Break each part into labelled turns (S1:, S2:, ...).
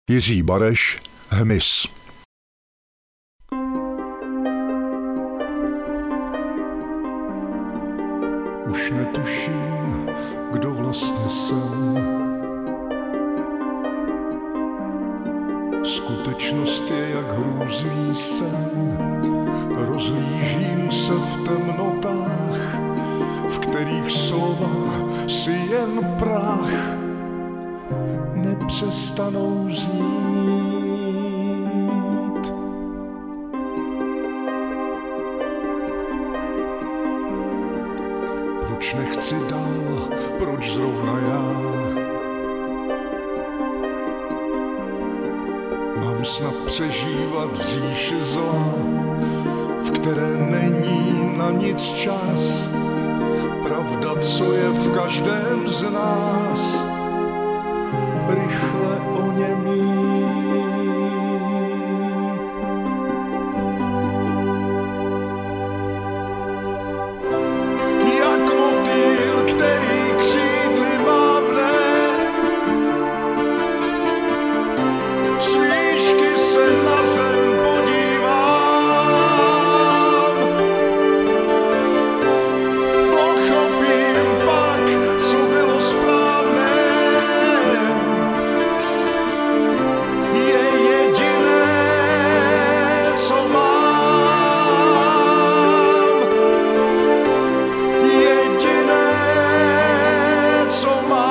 S1: Jiří Bareš, Hmyz. Už netuším, kdo vlastně jsem. Skutečnost je jak hrůzný sen. Rozhlížím se v temnotách, v kterých slova si jen prach nepřestanou znít. Proč nechci dál, proč zrovna já? Mám snad přežívat v říši zla, v které není na nic čas. Pravda, co je v každém z nás, rychle oněmí. Jak motýl, který křídly mávne, z výšky se na zem podívám. Pochopím pak, co bylo správné. Je jediné, co mám. Jediné, co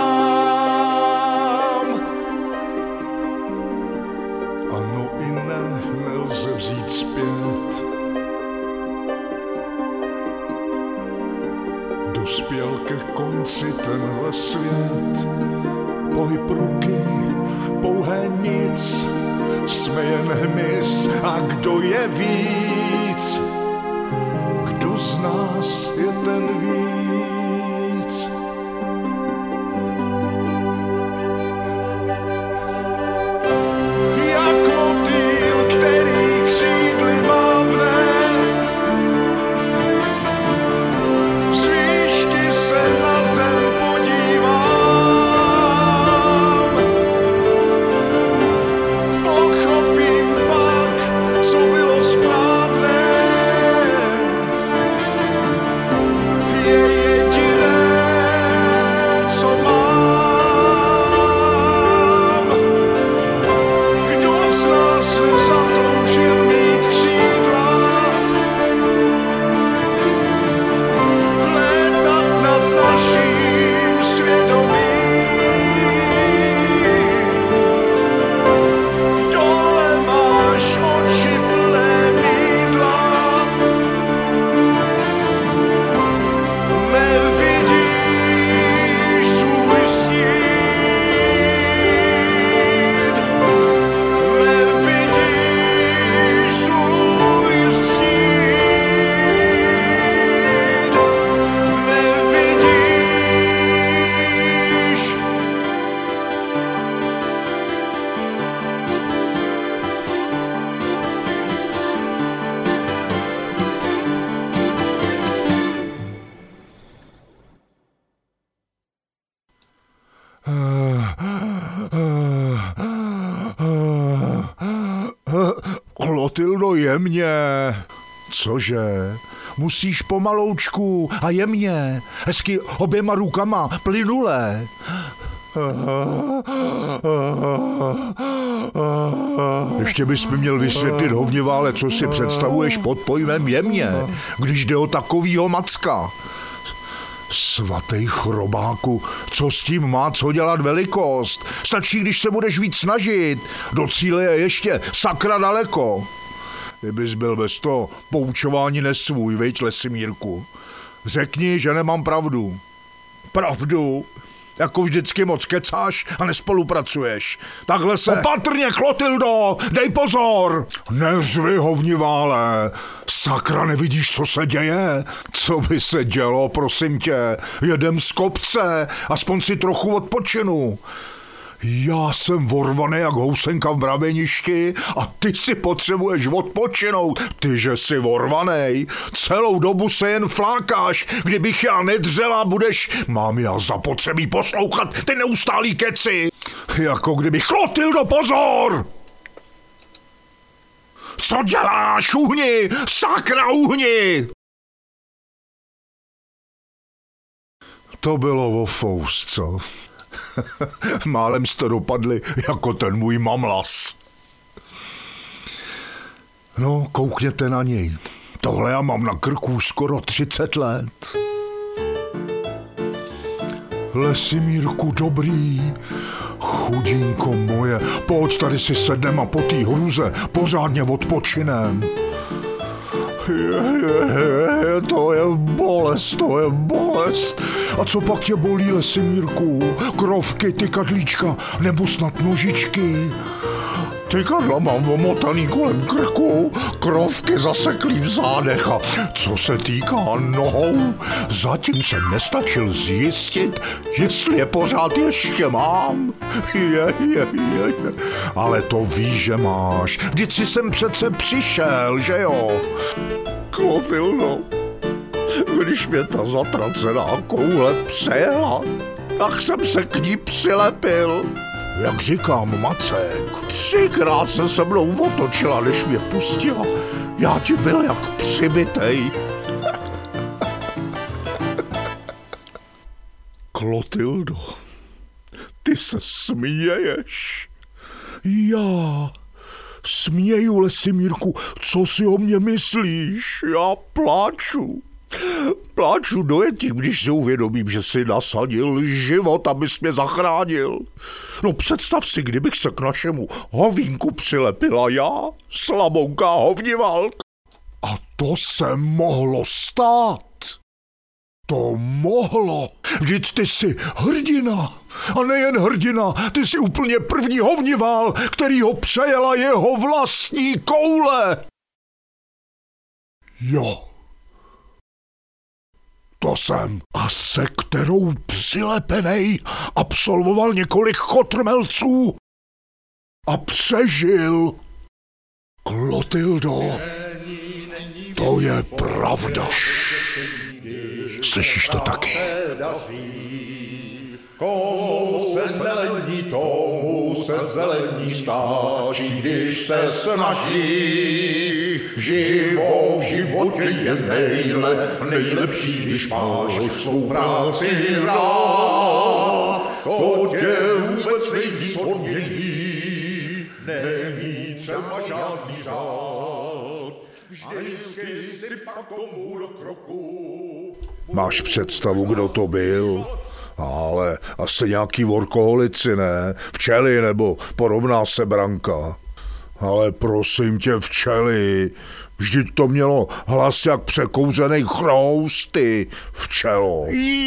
S1: mám. Ano i ne, nelze vzít zpět. Dospěl ke konci tenhle svět. Pohyb ruky, pouhé nic. Jsme jen hmyz a kdo je víc? Kdo z nás je ten víc? Jak motýl, který křídly mávne, z výšky se na zem podívám. Pochopím pak, co bylo správné. Je jediné, co mám. Kdo z nás zatoužil mít křídla, létat nad naším svědomím. Dole máš oči plné mýdla, nevidíš svůj stín. Nevidíš svůj stín. Nevidíš. Klotildo, jemně. Cože? Musíš pomaloučku a jemně. Hezky oběma rukama, plynule. Ještě bys mi měl vysvětlit, hovnivále, co si představuješ pod pojmem jemně, když jde o takovýho macka. Svatej chrobáku, co s tím má co dělat velikost? Stačí, když se budeš víc snažit. Do cíle je ještě sakra daleko. Kdybys byl bez toho poučování nesvůj, viď, Lesimírku? Řekni, že nemám pravdu. Pravdu? Jako vždycky moc kecáš a nespolupracuješ. Takhle se... Opatrně, Klotildo, dej pozor! Neřvi, hovnivále. Sakra, nevidíš, co se děje? Co by se dělo, prosím tě? Jedem z kopce, aspoň si trochu odpočinu. Já jsem vorvaný jak housenka v mraveništi a ty si potřebuješ odpočinout. Ty, že jsi vorvanej. Celou dobu se jen flákáš. Kdybych já nedřela, budeš... Mám já zapotřebí poslouchat ty neustálý keci. Jako kdyby... Klotildo, pozor! Co děláš? Uhni! Sakra, uhni! To bylo o fous, co? Málem jste dopadli jako ten můj mamlas. No, koukněte na něj. Tohle já mám na krku skoro 30 let. Lesimírku, dobrý, chudinko moje, pojď tady si sednem a po té hruze pořádně odpočinem. To je bolest. A co pak tě bolí, Lesimírku? Krovky, tykadlíčka nebo snad nožičky? Tykadla mám omotaný kolem krku, krovky zaseklý v zádech a co se týká nohou, zatím jsem nestačil zjistit, jestli je pořád ještě mám. Ale to víš, že máš. Vždyť si sem přece přišel, že jo? Klotildo, když mě ta zatracená koule přejela, tak jsem se k ní přilepil. Jak říkám, Macek, 3krát se mnou otočila, než mě pustila. Já ti byl jak přibitej. Klotildo, ty se směješ. Já směju, Lesimírku, co si o mě myslíš? Já pláču. Pláču dojetím, když si uvědomím, že si nasadil život, abys mě zachránil. No představ si, kdybych se k našemu hovínku přilepila já, slabounká hovnivalka. A to se mohlo stát. To mohlo. Vždyť ty jsi hrdina. A nejen hrdina, ty jsi úplně první hovnival, který ho přejela jeho vlastní koule. Jo. To jsem. A se kterou přilepenej absolvoval několik chotrmelců a přežil. Klotildo, to je pravda. Slyšíš to taky? Komu se zelení, tomu se zelení stáčí, když se snaží. V životě je nejlepší, když máš svou práci rád. To tě vůbec nejvíc odmění, není třeba žádný zád. Vždycky si pak tomu do kroku. Máš představu, kdo to byl? Ale asi nějaký workoholici, ne? Včely nebo podobná sebranka. Ale prosím tě, včely, vždyť to mělo hlas jak překouřenej chroust, ty včelo.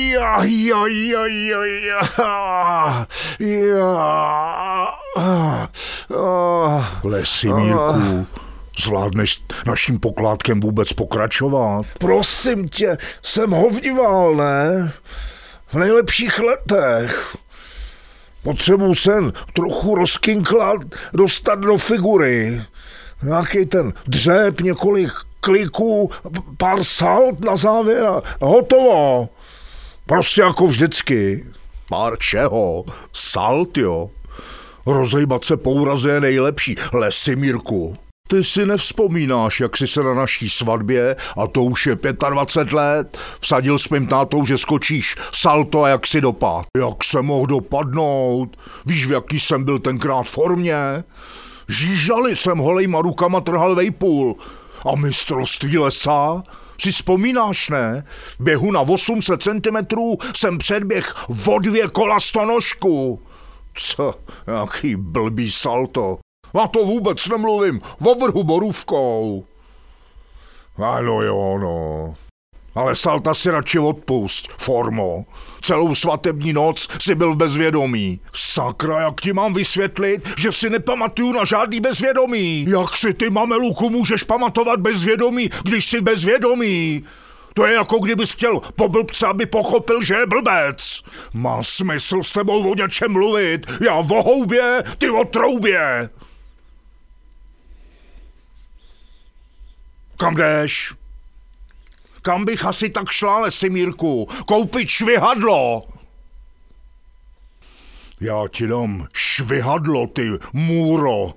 S1: Lesimírku, zvládneš naším pokládkem vůbec pokračovat? Prosím tě, jsem hovnival, ne? V nejlepších letech. Potřebuji sen trochu rozkinklat, dostat do figury. Nějaký ten dřep, několik kliků, pár salt na závěr a hotovo. Prostě jako vždycky. Pár čeho? Salt, jo. Rozejbat se po úraze je nejlepší. Lesimírku. Ty si nevzpomínáš, jak jsi se na naší svatbě, a to už je 25 let, vsadil s mým tátou, že skočíš salto a jak si dopad. Jak jsem mohl dopadnout? Víš, v jaký jsem byl tenkrát formě? Žížali jsem holejma rukama trhal vejpůl. A mistrovství lesa? Si vzpomínáš, ne? V běhu na 800 cm jsem předběh o 2 kola stonožku. Co? Jaký blbý salto. A to vůbec nemluvím o vrhu borůvkou. Ano jo, no. Ale salta si radši odpust, formo. Celou svatební noc si byl v bezvědomí. Sakra, jak ti mám vysvětlit, že si nepamatuju na žádný bezvědomí? Jak si ty, mameluku, můžeš pamatovat bezvědomí, když jsi bezvědomí? To je jako kdybys chtěl po blbce, aby pochopil, že je blbec. Má smysl s tebou o něčem mluvit. Já o houbě, ty o troubě. Kam jdeš? Kam bych asi tak šla, Lesimírku? Koupit švihadlo. Já ti dám švihadlo, ty můro.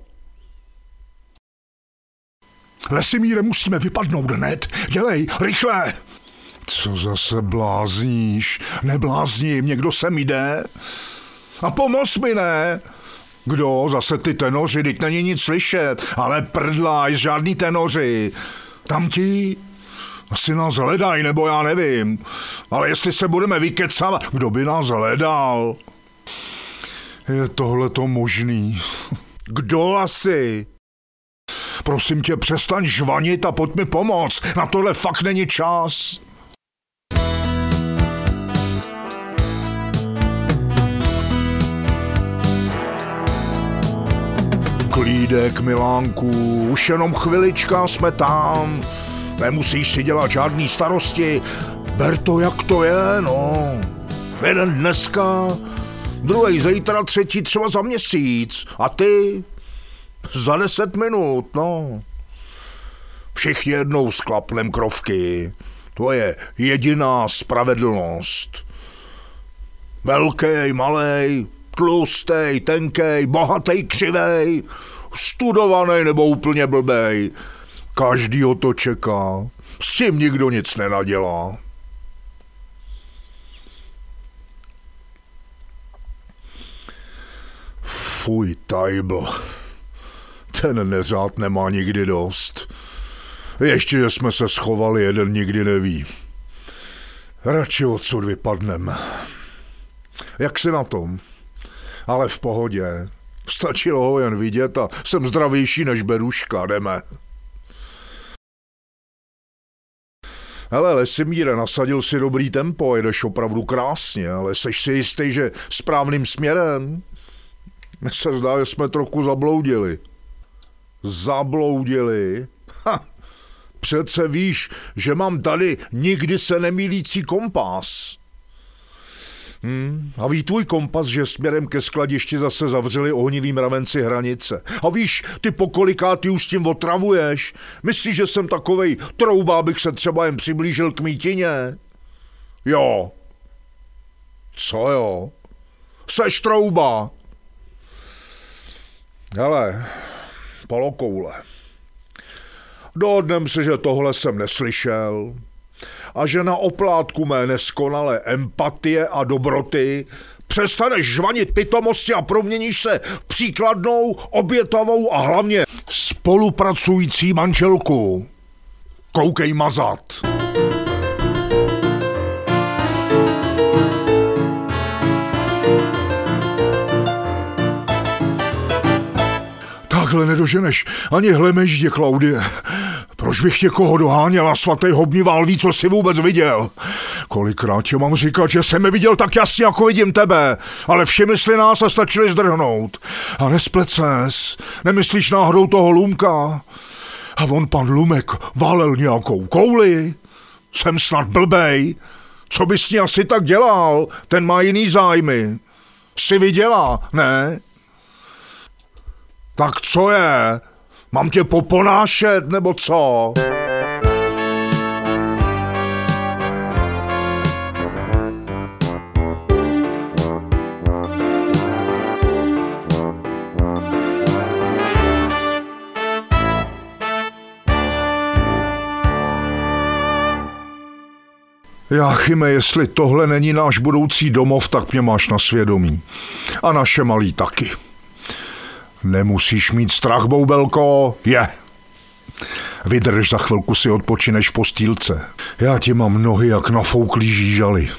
S1: Lesimíre, musíme vypadnout hned. Dělej, rychle. Co zase blázníš? Neblázním, někdo sem jde. A pomoz mi, ne? Kdo? Zase ty tenoři, teď není nic slyšet. Ale prdlaj, žádný tenoři. Tamti? Asi nás hledají, nebo já nevím. Ale jestli se budeme vykecat, kdo by nás hledal? Je tohleto možný? Kdo asi? Prosím tě, přestaň žvanit a pojď mi pomoct. Na tohle fakt není čas. Klídek, Milánku, už jenom chvilička, jsme tam. Nemusíš si dělat žádný starosti. Ber to, jak to je, no. Jeden dneska, druhý zítra, třetí třeba za měsíc. A ty? Za 10 minut, no. Všichni jednou sklapnem krovky. To je jediná spravedlnost. Velkej, malej, tlustej, tenkej, bohatej, křivej, studovaný nebo úplně blbej. Každýho to čeká. S tím nikdo nic nenadělá. Fuj, tajbl. Ten neřád nemá nikdy dost. Ještě, že jsme se schovali, jeden nikdy neví. Radši odsud vypadneme. Jak jsi na tom? Ale v pohodě. Stačilo ho jen vidět a jsem zdravější než beruška, jdeme. Hele, Lesimíre, nasadil si dobrý tempo, jedeš opravdu krásně, ale seš si jistý, že správným směrem? Mně se zdá, že jsme trochu zabloudili. Zabloudili? Ha! Přece víš, že mám tady nikdy se nemýlící kompas. A ví tvůj kompas, že směrem ke skladišti zase zavřeli ohnivý mravenci hranice. A víš, ty pokolikátý už s tím otravuješ? Myslíš, že jsem takovej trouba, abych se třeba jen přiblížil k mítině? Jo. Co jo? Seš trouba. Hele, polokoule. Dohodnem se, že tohle jsem neslyšel a že na oplátku mé neskonalé empatie a dobroty přestaneš žvanit pitomosti a proměníš se v příkladnou, obětavou a hlavně spolupracující manželku. Koukej mazat. Takhle nedoženeš ani hlemeždě, Klaudie. Proč bych někoho doháněl a svatý Hobnivál ví, co jsi vůbec viděl? Kolikrát ti mám říkat, že jsem je viděl tak jasně, jako vidím tebe, ale všimli si nás a stačili zdrhnout. A nesplet ses, nemyslíš náhodou toho Lumka? A on pan Lumek válel nějakou kouli? Jsem snad blbej. Co bys s ní asi tak dělal? Ten má jiný zájmy. Jsi viděla, ne? Tak co je? Mám tě poponášet, nebo co? Jáchyme, jestli tohle není náš budoucí domov, tak mě máš na svědomí. A naše malí taky. Nemusíš mít strach, boubelko, je. Vydrž, za chvilku si odpočineš v postýlce. Já ti mám nohy jak nafouklý žížaly.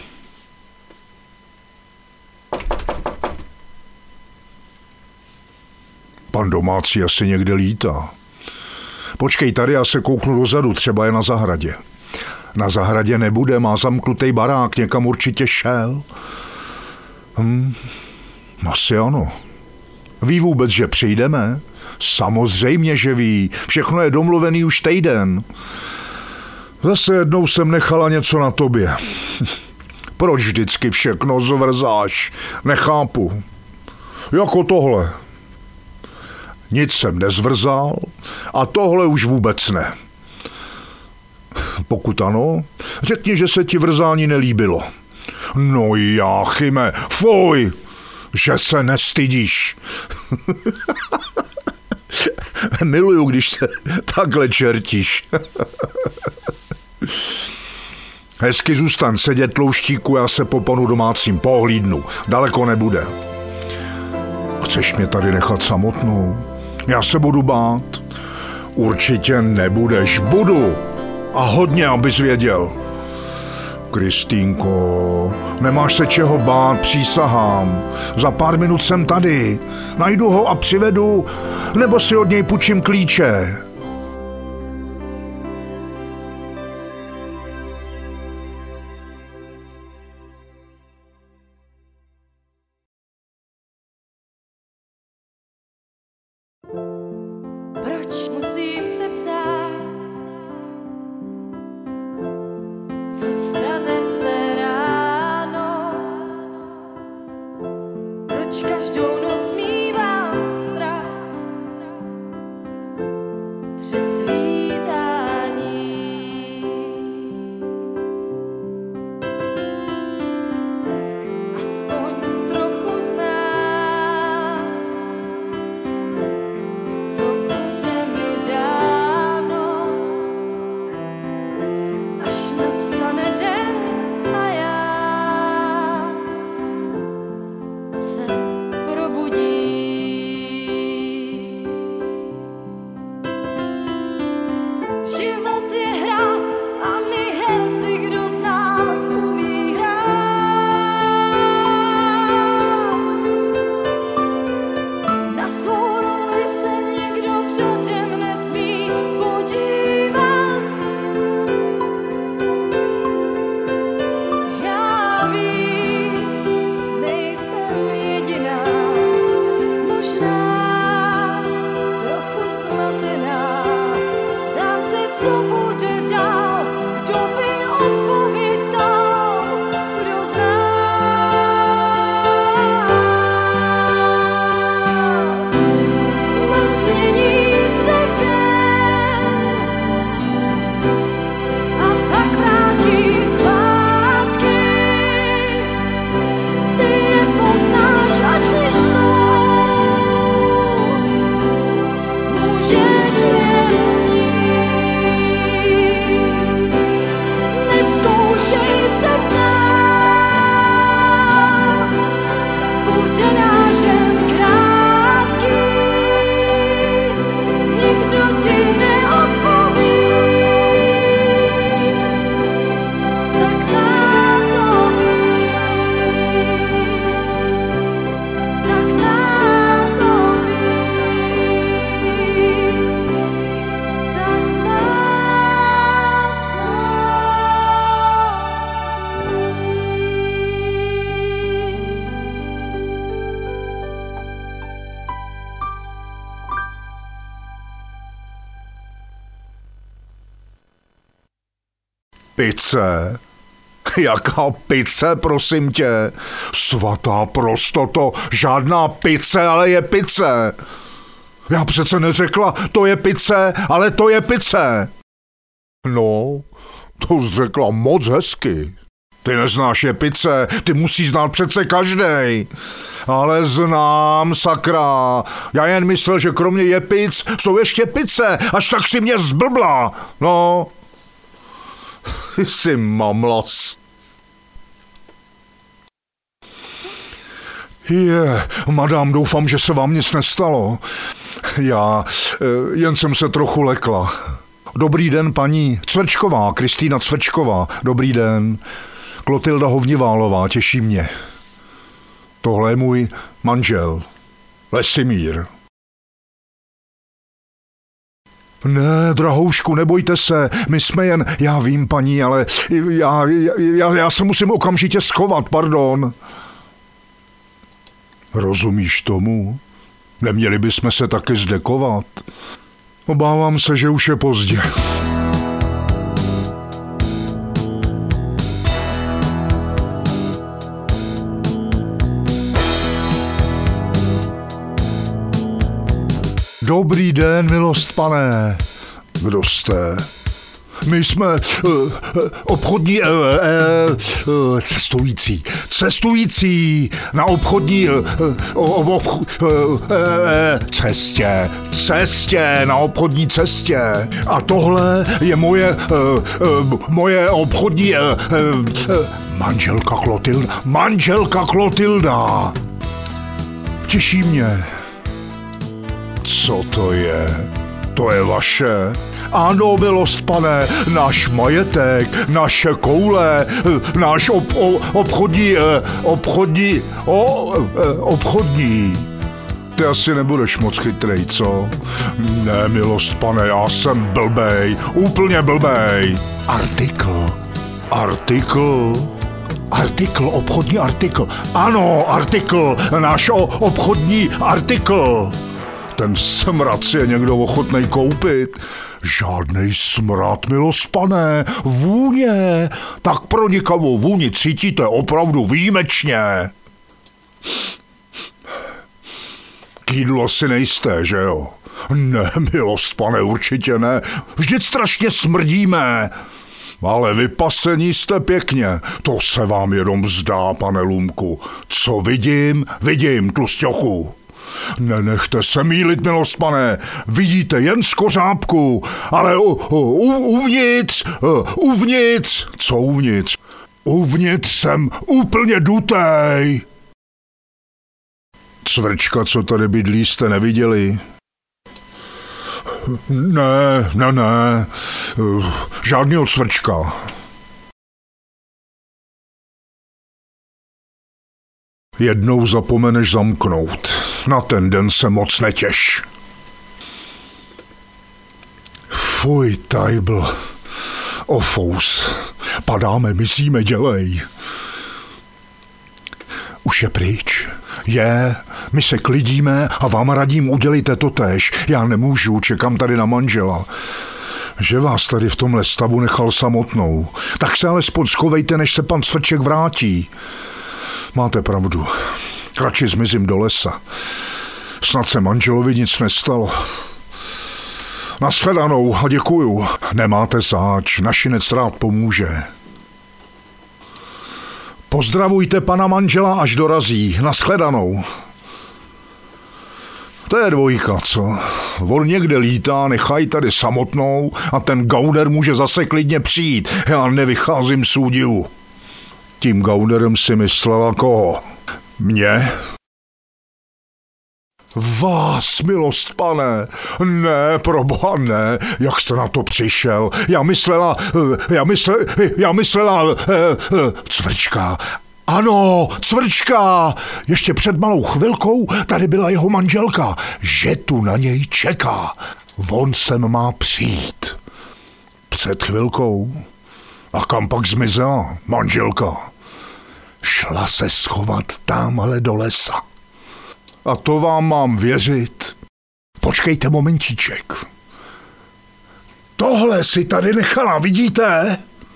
S1: Pan domácí asi někde lítá. Počkej tady, já se kouknu dozadu, třeba je na zahradě. Na zahradě nebude, má zamknutý barák, někam určitě šel. Asi ano. Ví vůbec, že přijdeme? Samozřejmě, že ví. Všechno je domluvený už týden. Zase jednou jsem nechala něco na tobě. Proč vždycky všechno zvrzáš? Nechápu. Jako tohle. Nic jsem nezvrzal a tohle už vůbec ne. Pokud ano, řekni, že se ti vrzání nelíbilo. No Jáchyme, fuj! Že se nestydíš. Miluju, když se takhle čertíš. Hezky zůstan sedět, tlouštíku, já se po panu domácím pohlídnu. Daleko nebude. Chceš mě tady nechat samotnou? Já se budu bát. Určitě nebudeš. Budu. A hodně, abys věděl. Kristýnko, nemáš se čeho bát, přísahám. Za pár minut jsem tady. Najdu ho a přivedu, nebo si od něj půjčím klíče.
S2: Proč musím se ptát, co stane se ráno? Proč každou noc mívám strach před svítání? Aspoň trochu znát, co bude mi dáno, až nastane den a já se probudím. Život je hra a my herci, kdo z nás umí hrát. Na svou roli se někdo předem nesmí podívat. Já vím, nejsem jediná, možná trochu zmatená. Ptám se, co bude dál, kdo by odpověď znal, kdo z nás. Noc mění se v den a pak vrátí zpátky. Ty je poznáš, až když jsou. Můžeš jen snít. Nezkoušej se bát, bude náš den krátký. Nikdo ti neodpoví, tak má to být, tak má to být, tak má
S1: Pice? Jaká pice, prosím tě? Svatá prostoto, žádná pice, ale je pice. Já přece neřekla, to je pice, ale to je pice. No, to jsi řekla moc hezky. Ty neznáš je pice, ty musíš znát přece každej. Ale znám, sakra. Já jen myslel, že kromě jepic jsou ještě pice, až tak si mě zblbla. No, jsi mamlas. Madám, doufám, že se vám nic nestalo. Já jen jsem se trochu lekla. Dobrý den, paní Cvrčková, Kristýna Cvrčková. Dobrý den. Klotilda Hovniválová, těší mě. Tohle je můj manžel, Lesimír. Ne, drahoušku, nebojte se, my jsme jen, já vím, paní, ale já se musím okamžitě schovat, pardon. Rozumíš tomu? Neměli bychom se taky zdekovat? Obávám se, že už je pozdě. Dobrý den, milost pane. Kdo jste? My jsme obchodní cestující na obchodní cestě na obchodní cestě. A tohle je moje obchodní manželka Klotilda. Těší mě. Co to je? To je vaše? Ano, milost pane, náš majetek, naše koule, náš obchodní. Ty asi nebudeš moc chytrej, co? Ne, milost pane, já jsem blbej, úplně blbej. Artikl, obchodní artikl. Ano, artikl, náš obchodní artikl. Ten smrad si je někdo ochotnej koupit. Žádnej smrad, milost pane, vůně. Tak pronikavou vůni cítíte opravdu výjimečně. K jídlu asi nejste, že jo? Ne, milost pane, určitě ne. Vždyť strašně smrdíme. Ale vypasení jste pěkně. To se vám jenom zdá, pane Lumku. Co vidím, tlusťochu. Nenechte se mýlit, milost pane, vidíte jen z kořápku, ale uvnitř, co uvnitř? Uvnitř jsem úplně dutej. Cvrčka, co tady bydlí, jste neviděli? Ne, žádnýho cvrčka. Jednou zapomeneš zamknout. Na ten den se moc netěš. Fuj, tajbl. Ofous. Padáme, mizíme, dělej. Už je pryč. My se klidíme a vám radím, udělejte to též. Já nemůžu, čekám tady na manžela. Že vás tady v tomhle stavu nechal samotnou. Tak se alespoň schovejte, než se pan Cvrček vrátí. Máte pravdu. Radši zmizím do lesa. Snad se manželovi nic nestalo. Nashledanou a děkuju. Nemáte zač, našinec rád pomůže. Pozdravujte pana manžela, až dorazí. Nashledanou. To je dvojka, co? On někde lítá, nechají tady samotnou a ten Gauner může zase klidně přijít. Já nevycházím z údivu. Tím Gaunerem si myslela koho? Mě? Vás, milost pane, ne, proboha ne, jak jste na to přišel, já myslela, Cvrčka, ano, Cvrčka, ještě před malou chvilkou tady byla jeho manželka, že tu na něj čeká, on sem má přijít. Před chvilkou, a kam pak zmizela manželka? Šla se schovat támhle do lesa. A to vám mám věřit. Počkejte momentíček. Tohle si tady nechala, vidíte?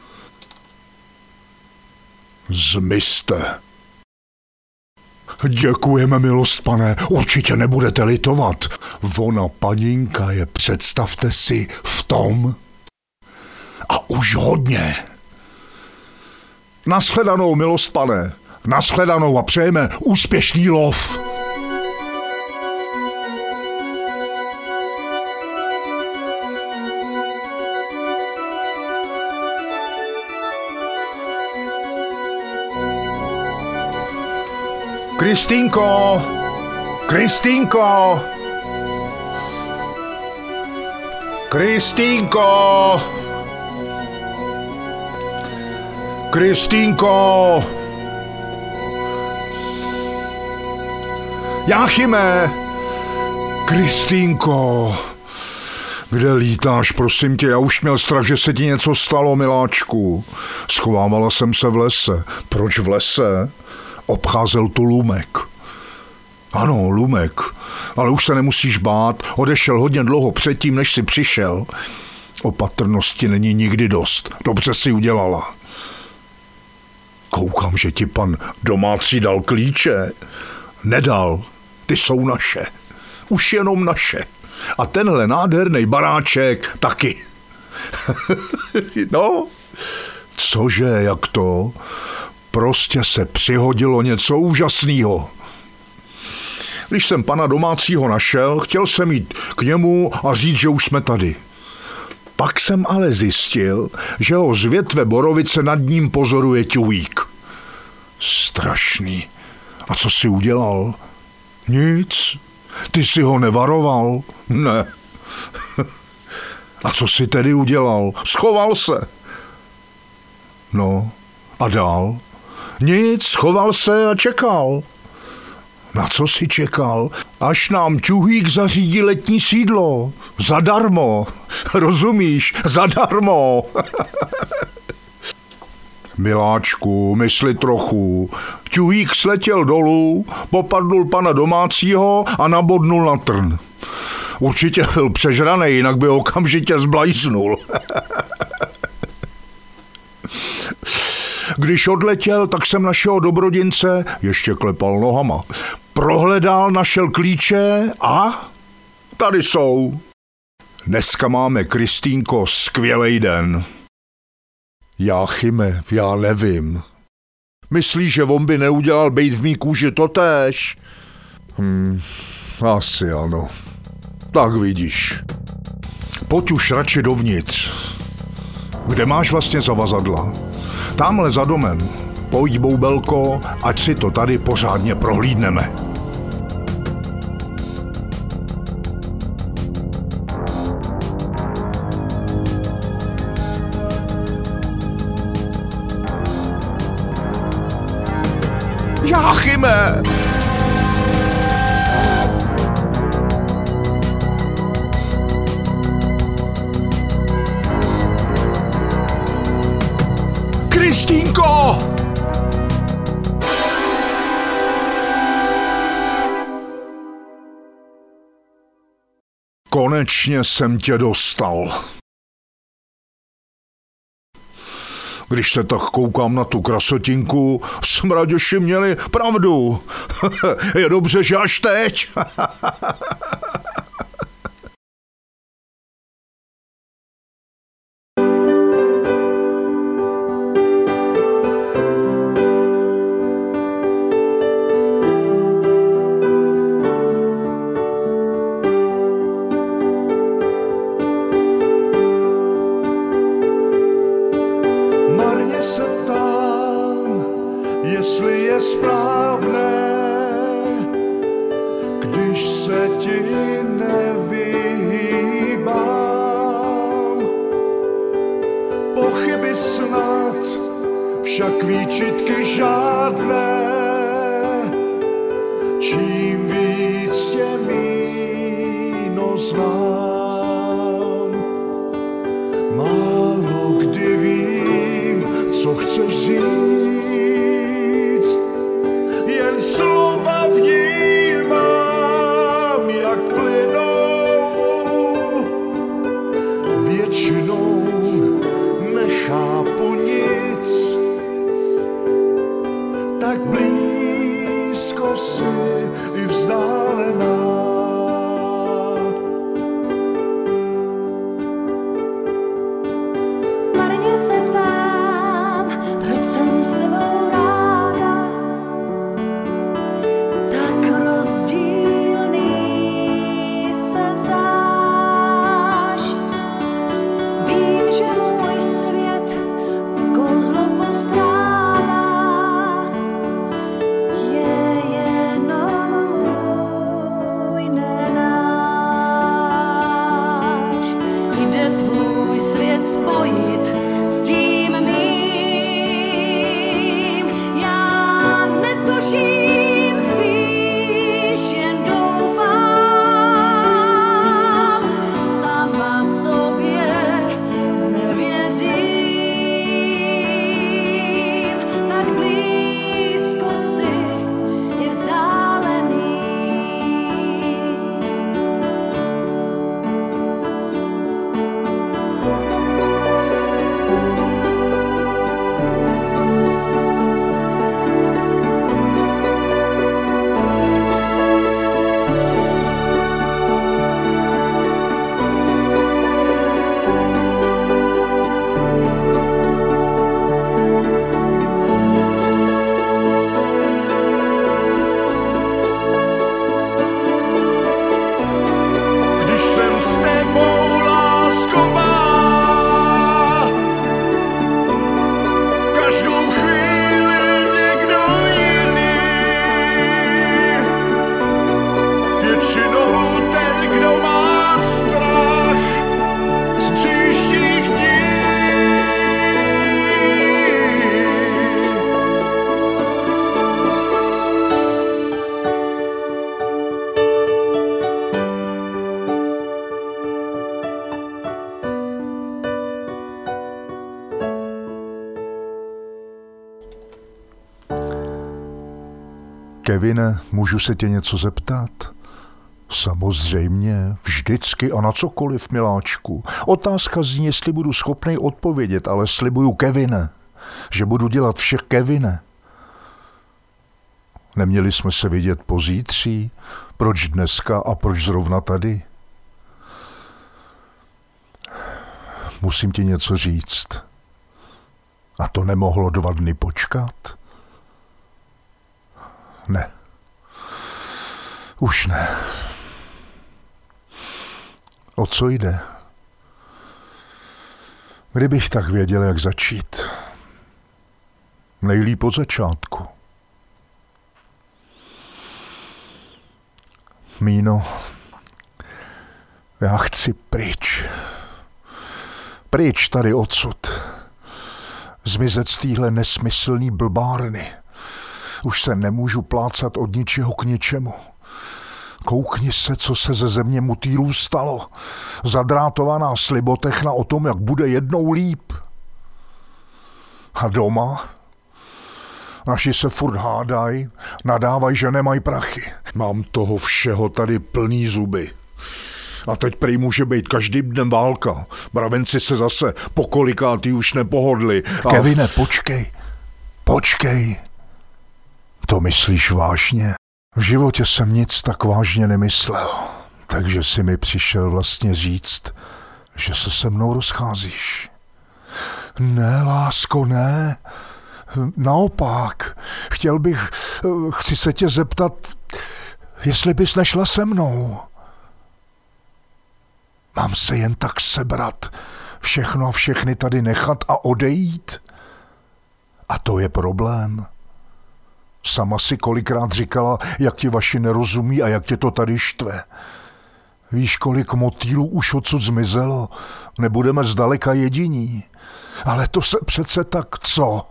S1: Zmizte. Děkujeme, milost pane, určitě nebudete litovat. Ona paninka je, představte si, v tom. A už hodně. Nashledanou, milost pane. Nashledanou a přejeme úspěšný lov. Kristýnko! Kristýnko! Kristýnko! Kristýnko! Jáchyme! Kristýnko! Kde lítáš, prosím tě? Já už měl strach, že se ti něco stalo, miláčku. Schovávala jsem se v lese. Proč v lese? Obcházel tu Lumek. Ano, Lumek. Ale už se nemusíš bát. Odešel hodně dlouho předtím, než jsi přišel. Opatrnosti není nikdy dost. Dobře si udělala. Koukám, že ti pan domácí dal klíče. Nedal. Ty jsou naše. Už jenom naše. A tenhle nádherný baráček taky. No, cože, jak to? Prostě se přihodilo něco úžasného. Když jsem pana domácího našel, chtěl jsem jít k němu a říct, že už jsme tady. Pak jsem ale zjistil, že ho z větve borovice nad ním pozoruje ťuvík. Strašný. A co jsi udělal? Nic. Ty jsi ho nevaroval? Ne. A co jsi tedy udělal? Schoval se. No, a dál? Nic, schoval se a čekal. Na co jsi čekal? Až nám ťuhýk zařídí letní sídlo. Zadarmo. Rozumíš? Zadarmo. Miláčku, mysli trochu. Ťuhýk sletěl dolů, popadnul pana domácího a nabodnul na trn. Určitě byl přežranej, jinak by okamžitě zblajznul. Když odletěl, tak jsem našeho dobrodince, ještě klepal nohama, prohledal, našel klíče a tady jsou. Dneska máme, Kristýnko, skvělej den. Jáchyme, já nevím. Myslíš, že on by neudělal bejt v mý kůži totéž? Asi ano. Tak vidíš. Pojď už radši dovnitř. Kde máš vlastně zavazadla? Támhle za domem. Pojď, Boubelko, ať si to tady pořádně prohlídneme. Jáchyme! Kristýnko! Konečně jsem tě dostal. Když se tak koukám na tu krasotinku, smraďoši měli pravdu. Je dobře, že až teď.
S3: Marně se ptám, jestli je správné, když se ti nevyhýbám. Pochyby snad, však výčitky žádné, čím víc tě míno znám. Málo kdy vím, co chceš říct, jen slova vnímám, jak plynou. Většinou nechápu nic, tak blízko si i vzdálená.
S2: Marně se ptám, proč jsem s tebou ráda, tak rozdílný se zdáš. Vím, že můj svět kouzlo postrádá, je jenom můj, ne náš. Jde tvůj svět spojit s tím mým. Já netuším, spíš jen doufám. Sama sobě nevěřím, tak blízko si i vzdálený.
S1: Kevine, můžu se tě něco zeptat? Samozřejmě, vždycky a na cokoliv, miláčku. Otázka zní, jestli budu schopnej odpovědět, ale slibuju, Kevine, že budu dělat vše, Kevine. Neměli jsme se vidět pozítří? Proč dneska a proč zrovna tady? Musím ti něco říct. A to nemohlo 2 dny počkat? Ne. Už ne. O co jde? Kdybych tak věděl, jak začít. Nejlíp od začátku. Míno, já chci pryč. Pryč tady odsud. Zmizet z téhle nesmyslný blbárny. Už se nemůžu plácat od ničeho k ničemu. Koukni se, co se ze země mutýlů stalo. Zadrátovaná slibotechna o tom, jak bude jednou líp. A doma? Naši se furt hádají, nadávají, že nemají prachy. Mám toho všeho tady plný zuby. A teď prý může být každým dnem válka. Mravenci se zase pokolikátý už nepohodli. Kevine, počkej. To myslíš vážně? V životě jsem nic tak vážně nemyslel. Takže si mi přišel vlastně říct, že se se mnou rozcházíš. Ne, lásko, ne. Naopak, chci se tě zeptat, jestli bys nešla se mnou. Mám se jen tak sebrat, všechno a všechny tady nechat a odejít? A to je problém. Sama si kolikrát říkala, jak ti vaši nerozumí a jak tě to tady štve. Víš, kolik motýlů už odsud zmizelo? Nebudeme zdaleka jediní. Ale to se přece tak co?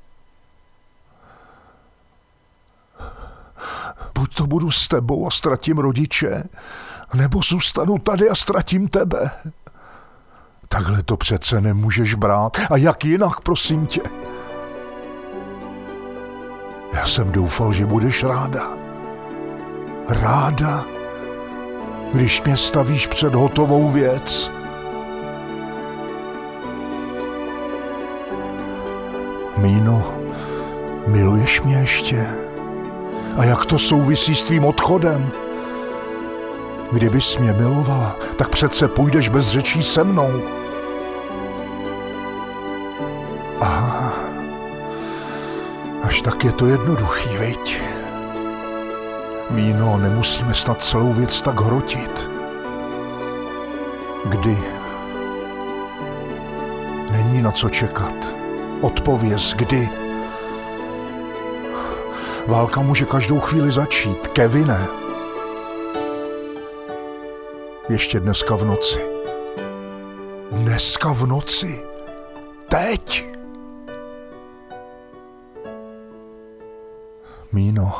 S1: Buď to budu s tebou a ztratím rodiče, nebo zůstanu tady a ztratím tebe. Takhle to přece nemůžeš brát. A jak jinak, prosím tě? Já jsem doufal, že budeš ráda. Ráda, když mě stavíš před hotovou věc. Míno, miluješ mě ještě? A jak to souvisí s tvým odchodem? Kdybys mě milovala, tak přece půjdeš bez řečí se mnou. Aha, až tak je to jednoduchý, viď? Míno, nemusíme snad celou věc tak hrotit. Kdy? Není na co čekat. Odpověz, kdy? Válka může každou chvíli začít. Kevine. Ještě dneska v noci. Dneska v noci. Teď. Míno,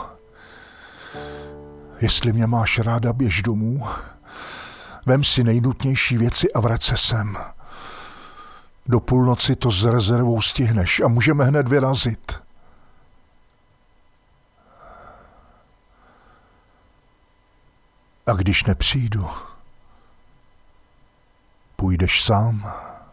S1: jestli mě máš ráda, běž domů. Vem si nejnutnější věci a vrať se sem. Do půlnoci to s rezervou stihneš a můžeme hned vyrazit. A když nepřijdu, půjdeš sám.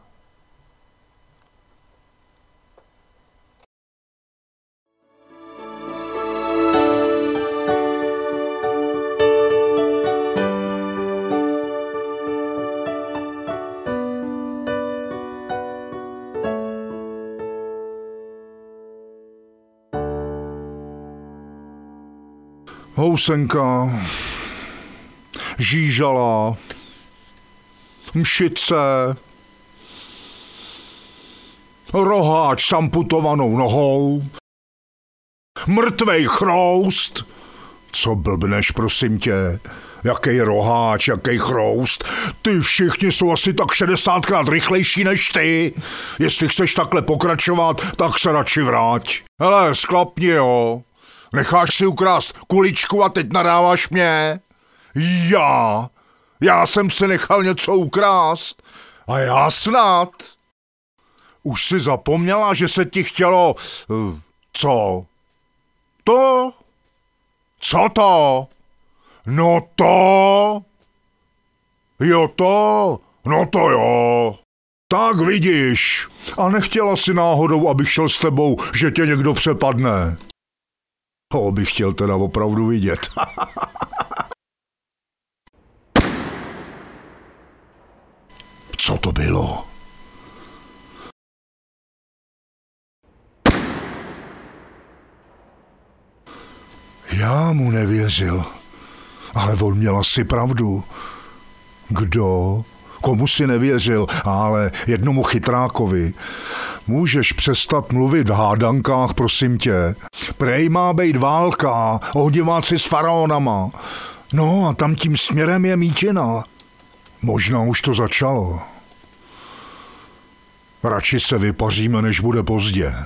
S1: Housenka, žížala, mšice, roháč s amputovanou nohou, mrtvej chroust. Co blbneš, prosím tě? Jaký roháč, jaký chroust? Ty všichni jsou asi tak 60krát rychlejší než ty. Jestli chceš takhle pokračovat, tak se radši vrať. Hele, sklapni, jo. Necháš si ukrást kuličku a teď nadáváš mě? Já jsem si nechal něco ukrást. A já snad. Už si zapomněla, že se ti chtělo... co? To? Co to? No to? Jo to? No to jo. Tak vidíš. A nechtěla si náhodou, abych šel s tebou, že tě někdo přepadne. To bych chtěl teda opravdu vidět. Co to bylo? Já mu nevěřil, ale on měl asi pravdu. Kdo? Komu si nevěřil, ale jednomu chytrákovi. Můžeš přestat mluvit v hádankách, prosím tě. Prej má bejt válka, ohdiváci s faraonama. No a tam tím směrem je mítina. Možná už to začalo. Radši se vypaříme, než bude pozdě.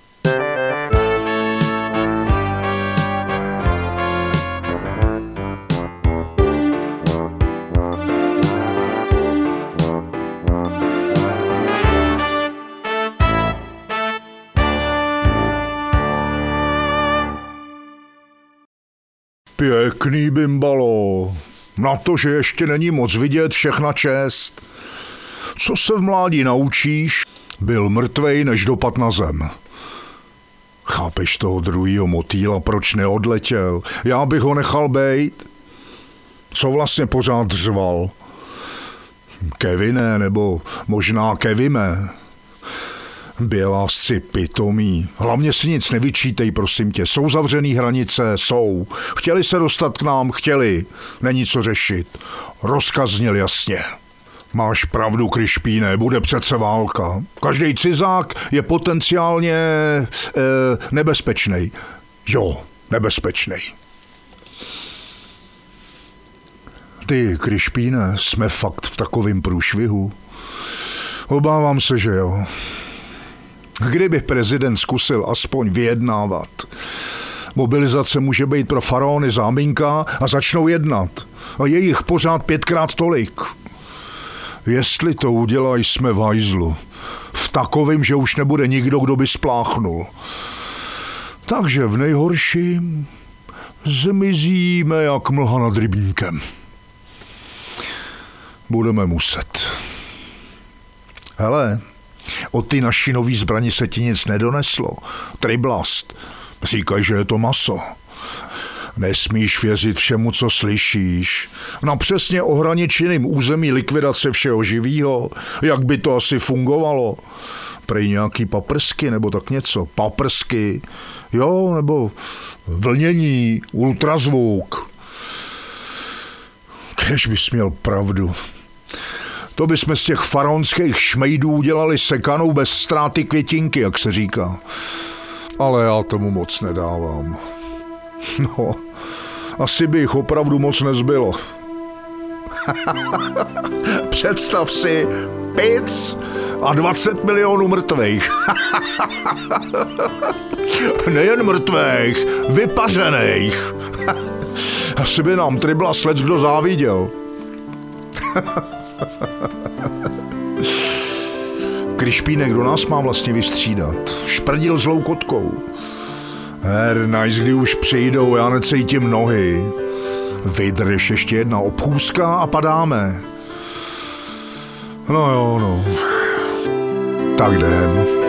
S1: Pěkný bimbalo. Na to, že ještě není moc vidět, všechna čest. Co se v mládí naučíš, byl mrtvej, než dopad na zem. Chápeš toho druhýho motýla, proč neodletěl? Já bych ho nechal bejt. Co vlastně pořád řval? Kevine, nebo možná Kevime. Bělásci pitomí. Hlavně si nic nevyčítej, prosím tě. Jsou zavřený hranice, jsou. Chtěli se dostat k nám, chtěli. Není co řešit. Rozkaz zněl jasně. Máš pravdu, Krišpíne, bude přece válka. Každý cizák je potenciálně nebezpečnej. Jo, nebezpečnej. Ty, Krišpíne, jsme fakt v takovém průšvihu. Obávám se, že jo. Kdyby prezident zkusil aspoň vyjednávat. Mobilizace může být pro faraony záminka a začnou jednat. A je jich pořád 5krát tolik. Jestli to udělají, jsme v hajzlu. V takovým, že už nebude nikdo, kdo by spláchnul. Takže v nejhorším zmizíme jak mlha nad rybníkem. Budeme muset. Hele, od ty naší nový zbraně se ti nic nedoneslo. Triblast. Říkaj, že je to maso. Nesmíš věřit všemu, co slyšíš. Na přesně ohraničeném území likvidace všeho živýho. Jak by to asi fungovalo? Prej nějaký paprsky nebo tak něco. Paprsky. Jo, nebo vlnění, ultrazvuk. Kež bys měl pravdu. To bychom z těch faraonských šmejdů udělali sekanou bez ztráty květinky, jak se říká. Ale já tomu moc nedávám. No, asi by jich opravdu moc nezbylo. Představ si, pic a 20 milionů mrtvejch. Nejen mrtvejch, vypařených. Asi by nám Triblast leckdo záviděl. Krišpínek, kdo nás má vlastně vystřídat? Šprdil zlou kotkou. Nice, kdy už přijdou, já necítím nohy. Vydrž, ještě jedna obchůzka a padáme. No jo, no. Tak jdem.